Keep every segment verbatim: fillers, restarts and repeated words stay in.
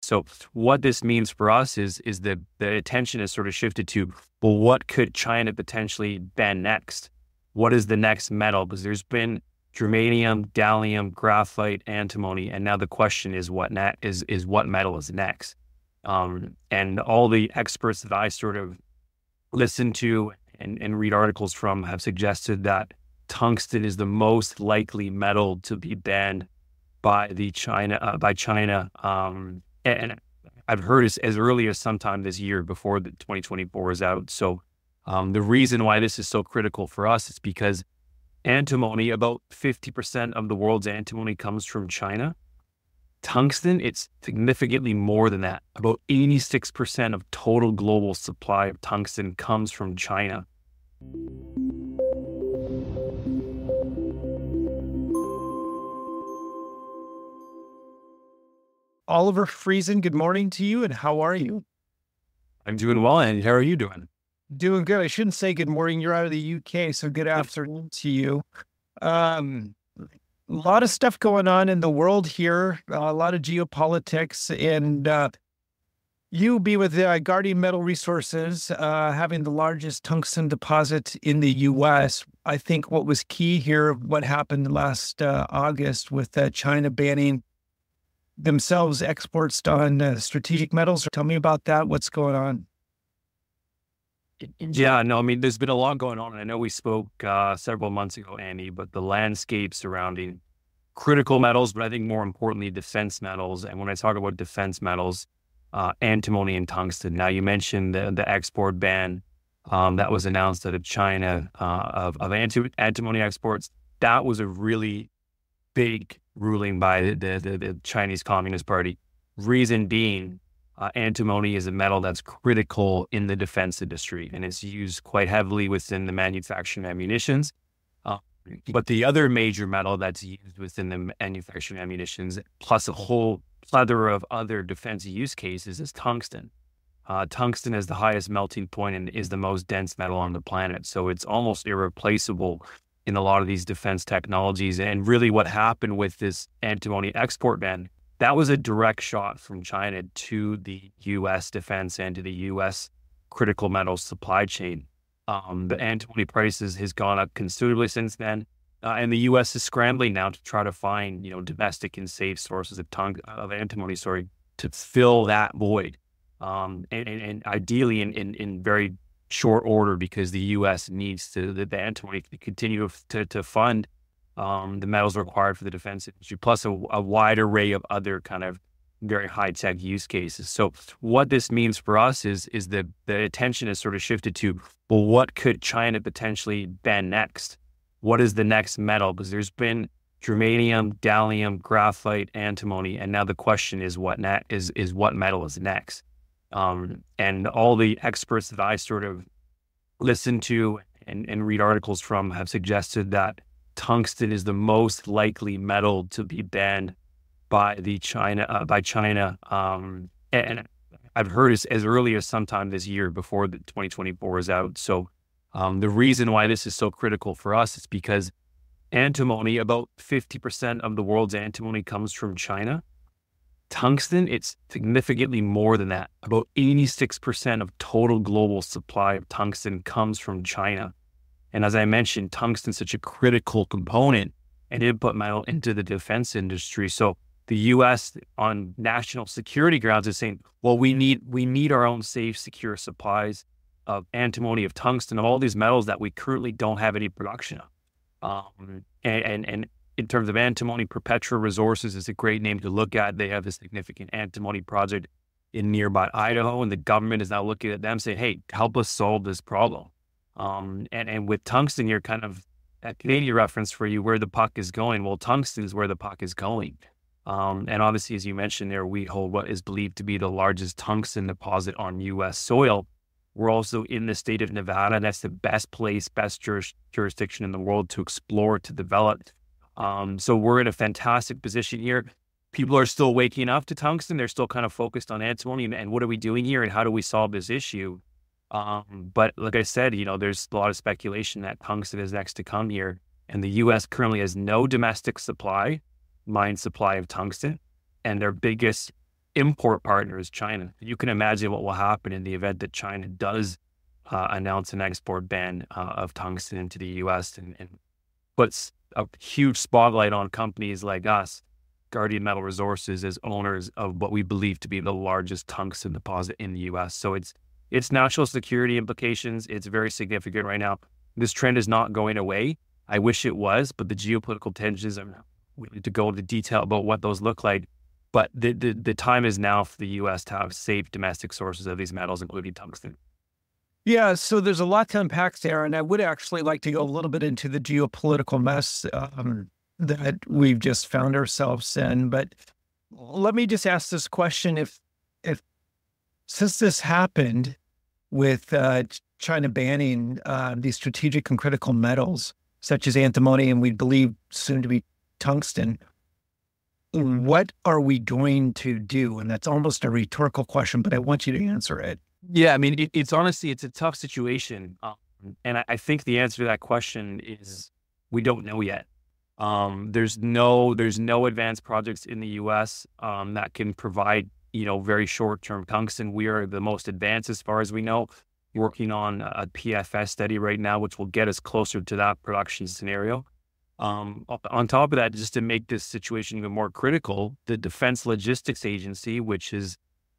So what this means for us is is that the attention has sort of shifted to, well, what could China potentially ban next? What is the next metal? Because there's been germanium, gallium, graphite, antimony, and now the question is what ne- is is what metal is next? Um, and all the experts that I sort of listen to and, and read articles from have suggested that tungsten is the most likely metal to be banned by the China uh, by China. Um, and, and I've heard as, as early as sometime this year before the twenty twenty-four is out. So um, the reason why this is so critical for us is because antimony, about fifty percent of the world's antimony comes from China. Tungsten, it's significantly more than that. About eighty-six percent of total global supply of tungsten comes from China. Oliver Friesen, good morning to you, and how are you? I'm doing well, and how are you doing? Doing good. I shouldn't say good morning. You're out of the U K, so good afternoon to you. Um, a lot of stuff going on in the world here, a lot of geopolitics, and uh, you be with uh, Guardian Metal Resources, uh, having the largest tungsten deposit in the U S. I think what was key here, what happened last uh, August with uh, China banning themselves exports on uh, strategic metals. Tell me about that. What's going on? Yeah, no, I mean, there's been a lot going on. And I know we spoke uh, several months ago, Andy, but the landscape surrounding critical metals, but I think more importantly, defense metals. And when I talk about defense metals, uh, antimony and tungsten. Now, you mentioned the, the export ban um, that was announced out of China uh, of, of anti- antimony exports. That was a really big ruling by the, the, the Chinese Communist Party. Reason being, Uh, antimony is a metal that's critical in the defense industry, and it's used quite heavily within the manufacturing of ammunitions. Uh, but the other major metal that's used within the manufacturing of ammunitions, plus a whole plethora of other defense use cases, is tungsten. Uh, tungsten is the highest melting point and is the most dense metal on the planet. So it's almost irreplaceable in a lot of these defense technologies. And really what happened with this antimony export ban, that was a direct shot from China to the U S defense and to the U S critical metals supply chain. Um, the antimony prices has gone up considerably since then, uh, and the U S is scrambling now to try to find, you know, domestic and safe sources of tung- of antimony, sorry, to fill that void, um, and, and, and ideally in, in in very short order, because the U S needs to the, the antimony to continue to to fund Um, the metals required for the defense industry, plus a, a wide array of other kind of very high-tech use cases. So what this means for us is is that the attention has sort of shifted to, well, what could China potentially ban next? What is the next metal? Because there's been germanium, gallium, graphite, antimony, and now the question is what ne- is is what metal is next? Um, and all the experts that I sort of listen to and, and read articles from have suggested that tungsten is the most likely metal to be banned by the China uh, by China, um, and I've heard as, as early as sometime this year before the twenty twenty-four is out. So um, the reason why this is so critical for us is because antimony, about fifty percent of the world's antimony comes from China. Tungsten, it's significantly more than that. About eighty-six percent of total global supply of tungsten comes from China. And as I mentioned, tungsten is such a critical component and input metal into the defense industry. So the U S on national security grounds is saying, well, we need we need our own safe, secure supplies of antimony, of tungsten, of all these metals that we currently don't have any production of. Um, and, and, and in terms of antimony, Perpetua Resources is a great name to look at. They have a significant antimony project in nearby Idaho, and the government is now looking at them saying, hey, help us solve this problem. Um, and, and with tungsten, you're kind of a Canadian reference for you, where the puck is going. Well, tungsten is where the puck is going. Um, and obviously, as you mentioned there, we hold what is believed to be the largest tungsten deposit on U S soil. We're also in the state of Nevada. That's the best place, best juris, jurisdiction in the world to explore, to develop. Um, so we're in a fantastic position here. People are still waking up to tungsten. They're still kind of focused on antimony and, and what are we doing here and how do we solve this issue? Um, but like I said, you know, there's a lot of speculation that tungsten is next to come here. And the U S currently has no domestic supply, mine supply of tungsten. And their biggest import partner is China. You can imagine what will happen in the event that China does uh, announce an export ban uh, of tungsten into the U S and, and puts a huge spotlight on companies like us, Guardian Metal Resources, as owners of what we believe to be the largest tungsten deposit in the U S. So it's it's national security implications. It's very significant right now. This trend is not going away. I wish it was, but the geopolitical tensions, I'm not willing to go into detail about what those look like. But the, the, the time is now for the U S to have safe domestic sources of these metals, including tungsten. Yeah, so there's a lot to unpack there, and I would actually like to go a little bit into the geopolitical mess um, that we've just found ourselves in. But let me just ask this question: If, if since this happened with uh, China banning uh, these strategic and critical metals such as antimony, and we believe soon to be tungsten, what are we going to do? And that's almost a rhetorical question, but I want you to answer it. Yeah, I mean, it, it's honestly, it's a tough situation. Um, and I, I think the answer to that question is we don't know yet. Um, there's no, there's no advanced projects in the U S um, that can provide, you know, very short-term tungsten. We are the most advanced as far as we know, working on a P F S study right now, which will get us closer to that production scenario. Um, on top of that, just to make this situation even more critical, the Defense Logistics Agency, which is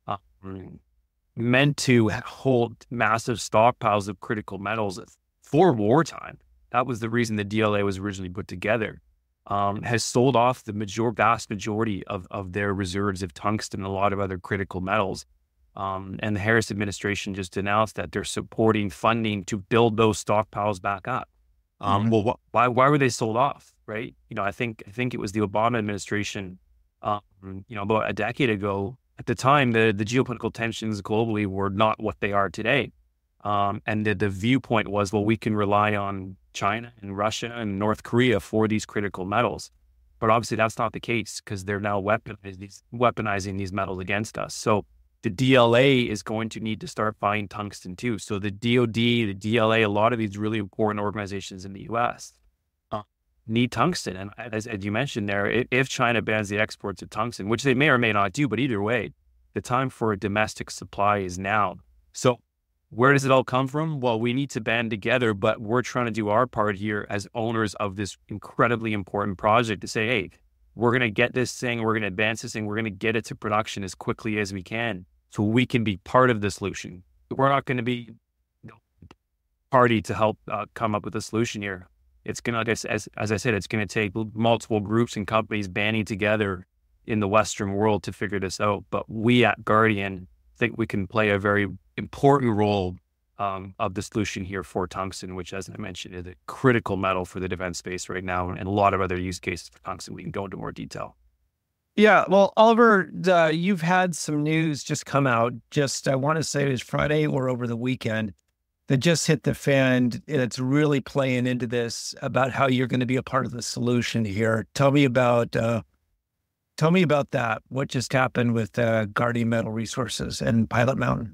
um, meant to hold massive stockpiles of critical metals for wartime. That was the reason the D L A was originally put together. Um, has sold off the major, vast majority of, of their reserves of tungsten and a lot of other critical metals. Um, and the Harris administration just announced that they're supporting funding to build those stockpiles back up. Um, mm-hmm. Well, wh- why why were they sold off, right? You know, I think I think it was the Obama administration, um, you know, about a decade ago. At the time, the, the geopolitical tensions globally were not what they are today. Um, and the, the viewpoint was, well, we can rely on China and Russia and North Korea for these critical metals. But obviously that's not the case because they're now weaponizing these, weaponizing these metals against us. So the D L A is going to need to start buying tungsten too. So the D O D, the D L A, a lot of these really important organizations in the U S uh, need tungsten. And as, as you mentioned there, if, if China bans the exports of tungsten, which they may or may not do, but either way, the time for a domestic supply is now. So where does it all come from? Well, we need to band together, but we're trying to do our part here as owners of this incredibly important project to say, hey, we're going to get this thing, we're going to advance this thing, we're going to get it to production as quickly as we can so we can be part of the solution. We're not going to be you know, party to help uh, come up with a solution here. It's going to, as, as I said, it's going to take multiple groups and companies banding together in the Western world to figure this out. But we at Guardian think we can play a very important role um, of the solution here for tungsten, which, as I mentioned, is a critical metal for the defense space right now, and a lot of other use cases for tungsten. We can go into more detail. Yeah, well, Oliver, uh, you've had some news just come out. Just I want to say it was Friday or over the weekend that just hit the fan. And it's really playing into this about how you're going to be a part of the solution here. Tell me about. Uh, Tell me about that. What just happened with uh, Guardian Metal Resources and Pilot Mountain?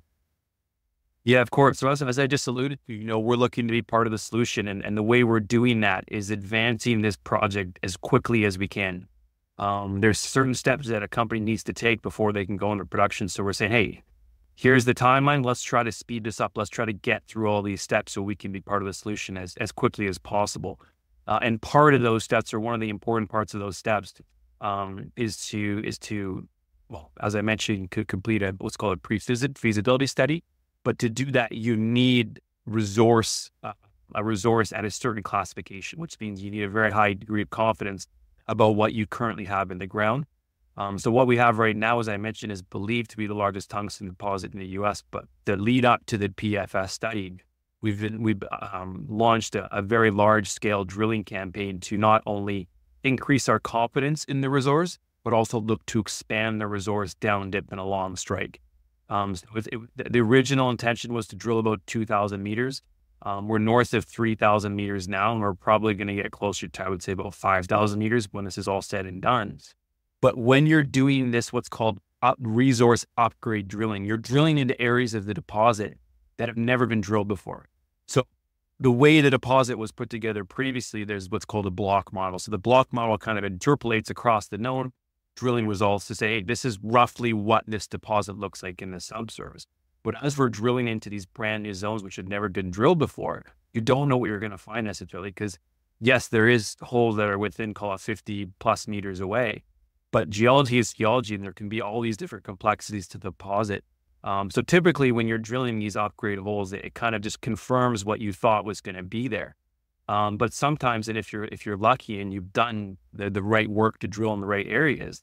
Yeah, of course. So as, as I just alluded to, you know, we're looking to be part of the solution. And, and the way we're doing that is advancing this project as quickly as we can. Um, there's certain steps that a company needs to take before they can go into production. So we're saying, hey, here's the timeline. Let's try to speed this up. Let's try to get through all these steps so we can be part of the solution as, as quickly as possible. Uh, and part of those steps, or one of the important parts of those steps, Um, is to, is to, well, as I mentioned, could complete a, what's called a pre-feasibility study. But to do that, you need resource, uh, a resource at a certain classification, which means you need a very high degree of confidence about what you currently have in the ground. Um, so what we have right now, as I mentioned, is believed to be the largest tungsten deposit in the U S. But the lead up to the P F S study, we've been, we've um, launched a, a very large scale drilling campaign to not only increase our confidence in the resource, but also look to expand the resource down dip and along strike. Um, so it, it, the original intention was to drill about two thousand meters. Um, we're north of three thousand meters now, and we're probably going to get closer to, I would say, about five thousand meters when this is all said and done. But when you're doing this, what's called up resource upgrade drilling, you're drilling into areas of the deposit that have never been drilled before. So the way the deposit was put together previously, there's what's called a block model. So the block model kind of interpolates across the known, drilling results to say, hey, this is roughly what this deposit looks like in the subsurface. But as we're drilling into these brand new zones, which had never been drilled before, you don't know what you're going to find necessarily, because yes, there is holes that are within, call it fifty plus meters away, but geology is geology, and there can be all these different complexities to the deposit. Um, so typically when you're drilling these upgrade holes, it, it kind of just confirms what you thought was going to be there. Um, but sometimes, and if you're if you're lucky and you've done the, the right work to drill in the right areas,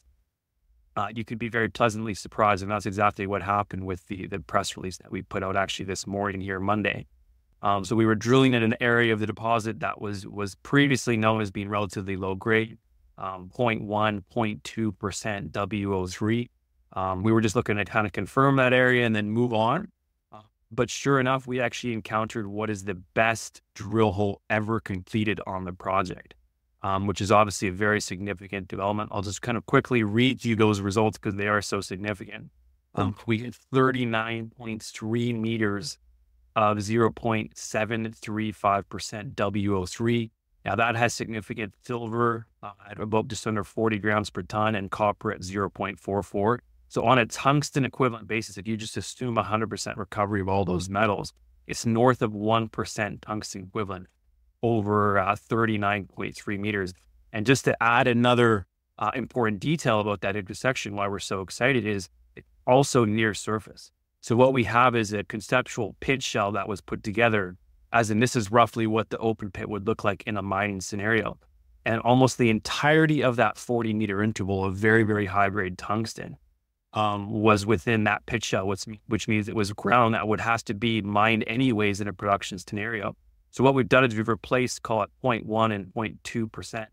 uh, you could be very pleasantly surprised. And that's exactly what happened with the the press release that we put out actually this morning here, Monday. Um, so we were drilling in an area of the deposit that was was previously known as being relatively low grade, um, zero point one, zero point two percent W O three. Um, we were just looking to kind of confirm that area and then move on. Uh, but sure enough, we actually encountered what is the best drill hole ever completed on the project, um, which is obviously a very significant development. I'll just kind of quickly read you those results because they are so significant. Um, we hit thirty-nine point three meters of zero point seven three five percent W O three. Now that has significant silver uh, at about just under forty grams per ton and copper at zero point four four. So on a tungsten equivalent basis, if you just assume one hundred percent recovery of all those metals, it's north of one percent tungsten equivalent over uh, thirty-nine point three meters. And just to add another uh, important detail about that intersection, why we're so excited, is it's also near surface. So what we have is a conceptual pit shell that was put together, as in this is roughly what the open pit would look like in a mining scenario. And almost the entirety of that forty meter interval of very, very high grade tungsten um, was within that pit shell, which, which means it was ground that would have to be mined anyways in a production scenario. So what we've done is we've replaced, call it zero point one and zero point two percent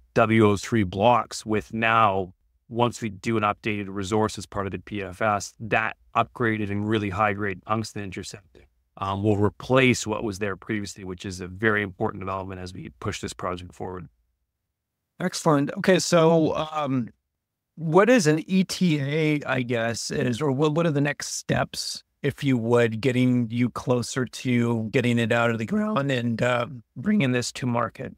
W O three blocks with now, once we do an updated resource as part of the P F S, that upgraded and really high grade tungsten intercept um, will replace what was there previously, which is a very important development as we push this project forward. Excellent. Okay, so um, what is an E T A, I guess, is, or what, what are the next steps, if you would, getting you closer to getting it out of the ground and uh, bringing this to market?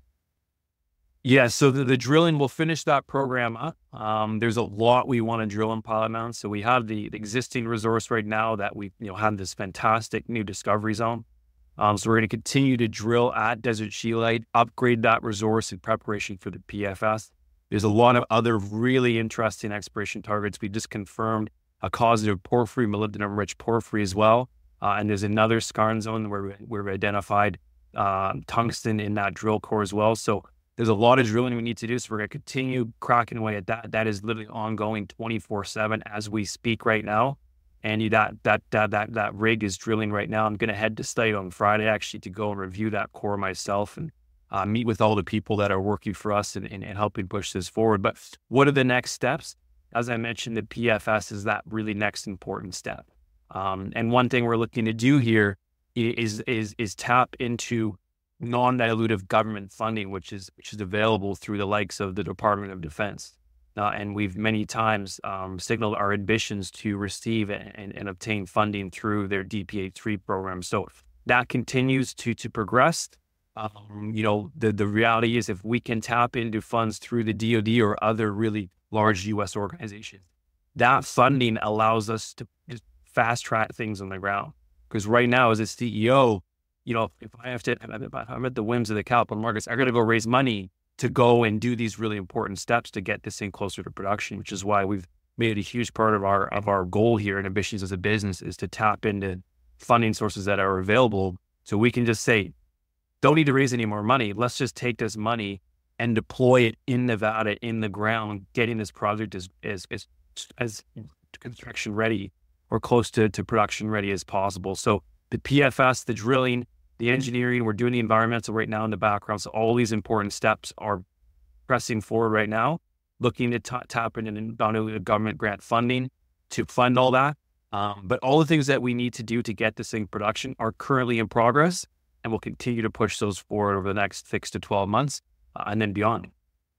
Yeah, so the, the drilling, we'll finish that program up. Um, there's a lot we want to drill in Pilot Mountain. So we have the, the existing resource right now that we you know have this fantastic new discovery zone. Um, so we're going to continue to drill at Desert Scheelite, upgrade that resource in preparation for the P F S. There's a lot of other really interesting exploration targets. We just confirmed a causative porphyry, molybdenum-rich porphyry as well. Uh, and there's another skarn zone where, we, where we identified uh, tungsten in that drill core as well. So there's a lot of drilling we need to do. So we're going to continue cracking away at that. That is literally ongoing twenty-four seven as we speak right now. And that that that that that rig is drilling right now. I'm going to head to site on Friday actually to go and review that core myself and uh, meet with all the people that are working for us and, and, and helping push this forward. But what are the next steps? As I mentioned, the P F S is that really next important step. Um, and one thing we're looking to do here is is is tap into non-dilutive government funding, which is which is available through the likes of the Department of Defense. Uh, and we've many times um, signaled our ambitions to receive and, and obtain funding through their D P A three program. So that continues to to progress. Um, you know, the, the reality is if we can tap into funds through the D O D or other really large U S organizations, that funding allows us to just fast track things on the ground. Because right now as a C E O, you know, if I have to, I'm at the whims of the capital markets, I got to go raise money to go and do these really important steps to get this thing closer to production, which is why we've made it a huge part of our of our goal here and ambitions as a business is to tap into funding sources that are available. So we can just say, don't need to raise any more money. Let's just take this money and deploy it in Nevada, in the ground, getting this project as as as, as construction ready or close to, to production ready as possible. So the P F S, the drilling, the engineering, we're doing the environmental right now in the background. So all these important steps are pressing forward right now, looking to t- tap into non-dilutive government grant funding to fund all that. Um, but all the things that we need to do to get this thing production are currently in progress, and we'll continue to push those forward over the next six to twelve months uh, and then beyond.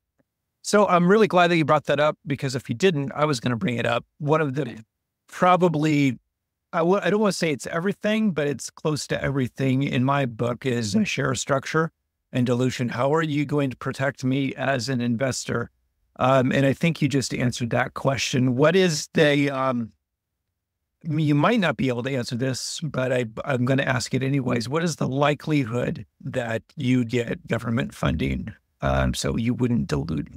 So I'm really glad that you brought that up, because if you didn't, I was going to bring it up. One of the probably, I w- I don't want to say it's everything, but it's close to everything in my book is a share structure and dilution. How are you going to protect me as an investor Um, and I think you just answered that question. What is the, um, I mean, you might not be able to answer this, but I, I'm going to ask it anyways. What is the likelihood that you get government funding um, so you wouldn't dilute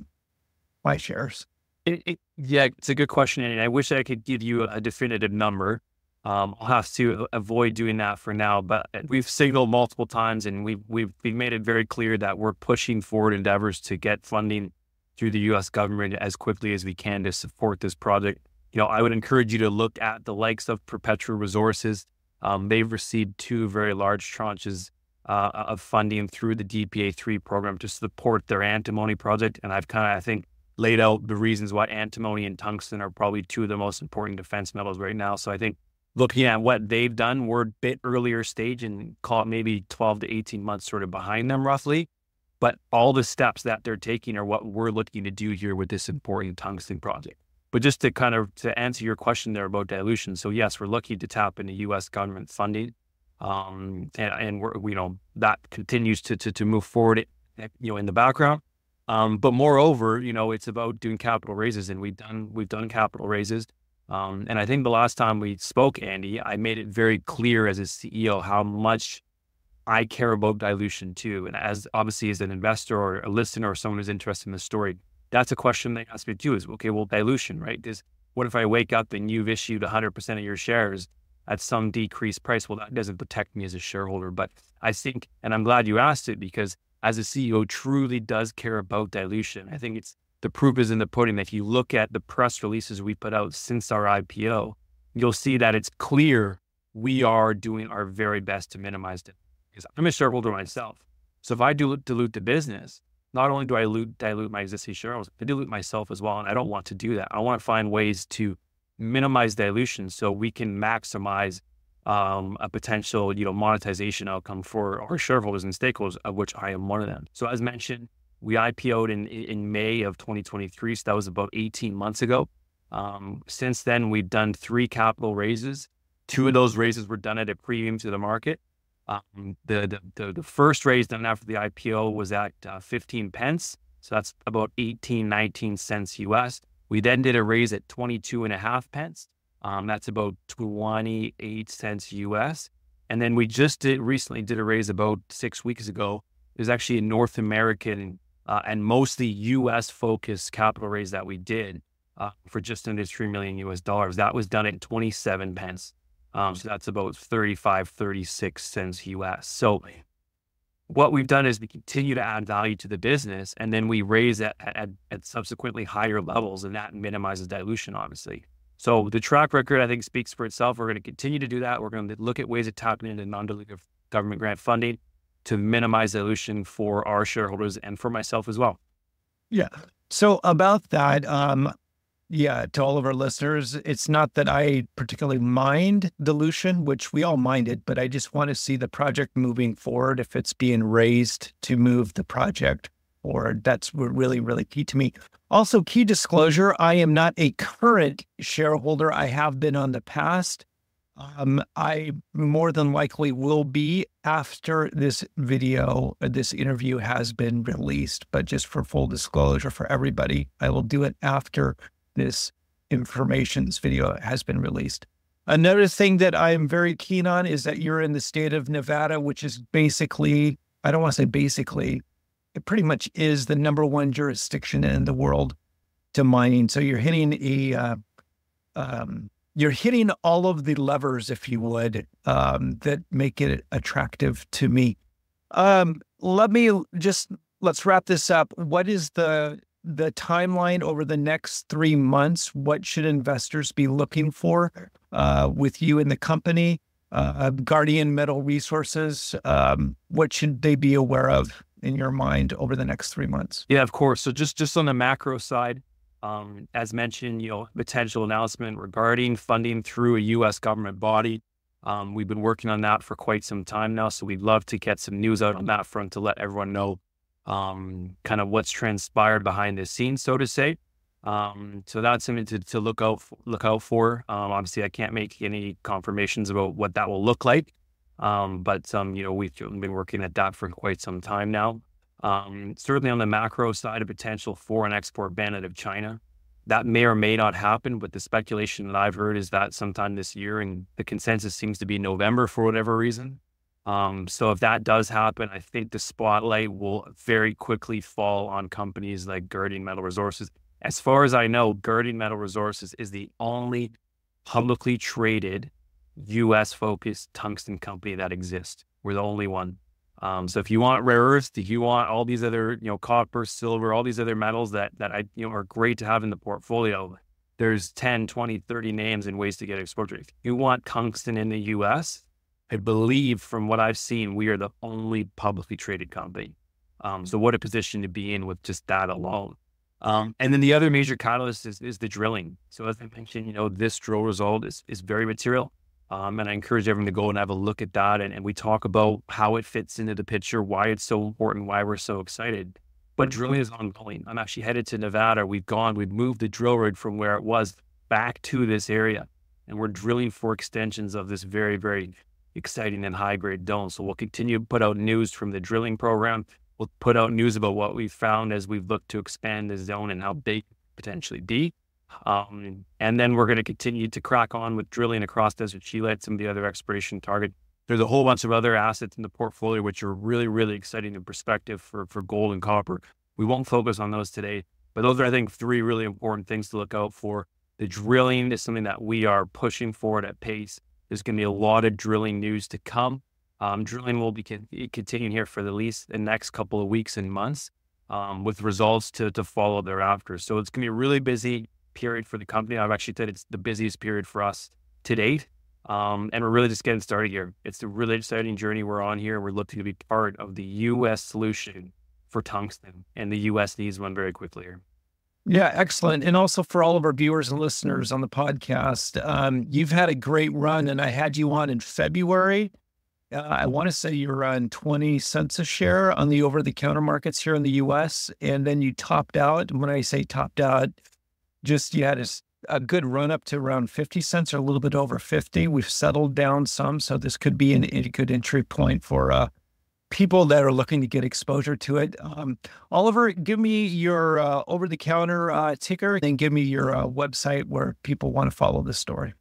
my shares? It, it, yeah, it's a good question, and I wish I could give you a definitive number. Um, I'll have to avoid doing that for now, but we've signaled multiple times, and we've we've we've made it very clear that we're pushing forward endeavors to get funding through the U S government as quickly as we can to support this project. You know, I would encourage you to look at the likes of Perpetua Resources. Um, they've received two very large tranches uh, of funding through the D P A three program to support their antimony project, and I've kind of, I think, laid out the reasons why antimony and tungsten are probably two of the most important defense metals right now. So I think looking at what they've done, we're a bit earlier stage and call it maybe twelve to eighteen months sort of behind them roughly. But all the steps that they're taking are what we're looking to do here with this important tungsten project. But just to kind of to answer your question there about dilution. So yes, we're looking to tap into U S government funding. Um, and, and we're, you know, that continues to, to, to move forward, you know, in the background. Um, but moreover, you know, it's about doing capital raises, and we've done, we've done capital raises. Um, and I think the last time we spoke, Andy, I made it very clear as a C E O how much I care about dilution too. And as obviously as an investor or a listener or someone who's interested in the story, that's a question they ask me too is, okay, well, dilution, right? Is what if I wake up and you've issued one hundred percent of your shares at some decreased price? Well, that doesn't protect me as a shareholder. But I think, and I'm glad you asked it, because as a C E O truly does care about dilution. I think it's the proof is in the pudding. If you look at the press releases we put out since our I P O, you'll see that it's clear we are doing our very best to minimize it. Because I'm a shareholder myself. So if I do dilute the business, not only do I dilute, dilute my existing shareholders, I dilute myself as well. And I don't want to do that. I want to find ways to minimize dilution so we can maximize um, a potential, you know, monetization outcome for our shareholders and stakeholders, of which I am one of them. So as mentioned, we I P O'd in, in May of twenty twenty-three. So that was about eighteen months ago. Um, since then, we've done three capital raises. Two of those raises were done at a premium to the market. Um, the, the, the, the first raise done after the I P O was at uh, fifteen pence. So that's about eighteen, nineteen cents U S. We then did a raise at twenty-two and a half pence. Um, that's about twenty-eight cents U S. And then we just did recently did a raise about six weeks ago. There's actually a North American uh, and mostly U S focused capital raise that we did uh, for just under three million U S dollars. That was done at twenty-seven pence. Um, so that's about thirty-five, thirty-six cents U S. So what we've done is we continue to add value to the business, and then we raise at, at, at subsequently higher levels, and that minimizes dilution, obviously. So the track record, I think, speaks for itself. We're going to continue to do that. We're going to look at ways of tapping into non-dilutive government grant funding to minimize dilution for our shareholders and for myself as well. Yeah. So about that, um, yeah, to all of our listeners, it's not that I particularly mind dilution, which we all mind it, but I just want to see the project moving forward. If it's being raised to move the project forward, that's really, really key to me. Also, key disclosure, I am not a current shareholder. I have been on the past. Um, I more than likely will be after this video, this interview has been released, but just for full disclosure for everybody, I will do it after this information, this video has been released. Another thing that I'm very keen on is that you're in the state of Nevada, which is basically, I don't want to say basically, it pretty much is the number one jurisdiction in the world to mining. So you're hitting a, uh, um, you're hitting all of the levers, if you would, um, that make it attractive to me. Um, let me just, let's wrap this up. What is the the timeline over the next three months? What should investors be looking for uh, with you in the company? Uh, Guardian Metal Resources, um, what should they be aware of in your mind over the next three months? Yeah, of course. So just, just on the macro side, um, as mentioned, you know, potential announcement regarding funding through a U S government body. Um, we've been working on that for quite some time now. So we'd love to get some news out on that front to let everyone know um, kind of what's transpired behind the scenes, so to say. Um, so that's something to, to look out, look out for. Um, obviously I can't make any confirmations about what that will look like. Um, but, um, you know, we've been working at that for quite some time now. Um, certainly on the macro side, a potential for an export ban out of China. That may or may not happen, but the speculation that I've heard is that sometime this year, and the consensus seems to be November for whatever reason. Um, so if that does happen, I think the spotlight will very quickly fall on companies like Guardian Metal Resources. As far as I know, Guardian Metal Resources is the only publicly traded U S focused tungsten company that exists. We're the only one. Um, so if you want rare earths, if you want all these other, you know, copper, silver, all these other metals that, that I, you know, are great to have in the portfolio, there's ten, twenty, thirty names and ways to get exposure. If you want tungsten in the U S, I believe from what I've seen, we are the only publicly traded company. Um, so what a position to be in with just that alone. Um, and then the other major catalyst is, is the drilling. So as I mentioned, you know, this drill result is, is very material. Um, and I encourage everyone to go and have a look at that. And, and we talk about how it fits into the picture, why it's so important, why we're so excited. But drilling is ongoing. I'm actually headed to Nevada. We've gone, we've moved the drill rig from where it was back to this area. And we're drilling for extensions of this very, very exciting and high grade dome. So we'll continue to put out news from the drilling program. We'll put out news about what we've found as we've looked to expand the zone and how big potentially be. Um, and then we're going to continue to crack on with drilling across Desert Chile at some of the other exploration targets. There's a whole bunch of other assets in the portfolio, which are really, really exciting in perspective for, for gold and copper. We won't focus on those today, but those are, I think, three really important things to look out for. The drilling is something that we are pushing forward at pace. There's going to be a lot of drilling news to come. Um, drilling will be con- continuing here for at least the next couple of weeks and months, um, with results to, to follow thereafter. So it's going to be a really busy period for the company. I've actually said it's the busiest period for us to date. Um, and we're really just getting started here. It's a really exciting journey we're on here. We're looking to be part of the U S solution for tungsten, and the U S needs one very quickly here. Yeah, excellent. And also for all of our viewers and listeners on the podcast, um, you've had a great run, and I had you on in February. Uh, I want to say you're on twenty cents a share on the over-the-counter markets here in the U S, and then you topped out. When I say topped out, just you had a, a good run up to around fifty cents or a little bit over fifty. We've settled down some, so this could be an, a good entry point for uh, people that are looking to get exposure to it. Um, Oliver, give me your uh, over-the-counter uh, ticker, and then give me your uh, website where people want to follow this story.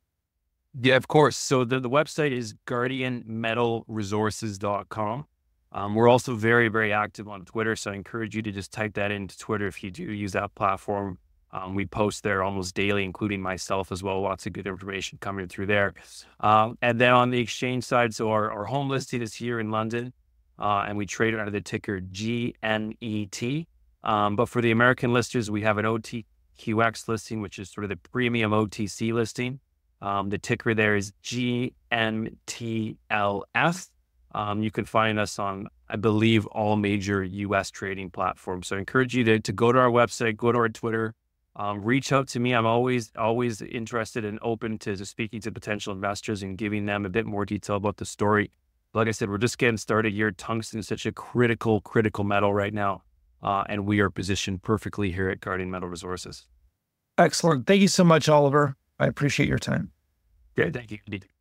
Yeah, of course. So the, the website is guardian metal resources dot com. Um, we're also very, very active on Twitter, so I encourage you to just type that into Twitter if you do use that platform. Um, we post there almost daily, including myself as well. Lots of good information coming through there. Um, and then on the exchange side, so our, our home listing is here in London, uh, and we trade under the ticker G N E T. Um, but for the American listers, we have an O T Q X listing, which is sort of the premium O T C listing. Um, the ticker there is G N T L F. Um, you can find us on, I believe, all major U S trading platforms. So I encourage you to, to go to our website, go to our Twitter, um, reach out to me. I'm always, always interested and open to, to speaking to potential investors and giving them a bit more detail about the story. Like I said, we're just getting started here. Tungsten is such a critical, critical metal right now. Uh, and we are positioned perfectly here at Guardian Metal Resources. Excellent. Thank you so much, Oliver. I appreciate your time. Great. Thank you, indeed.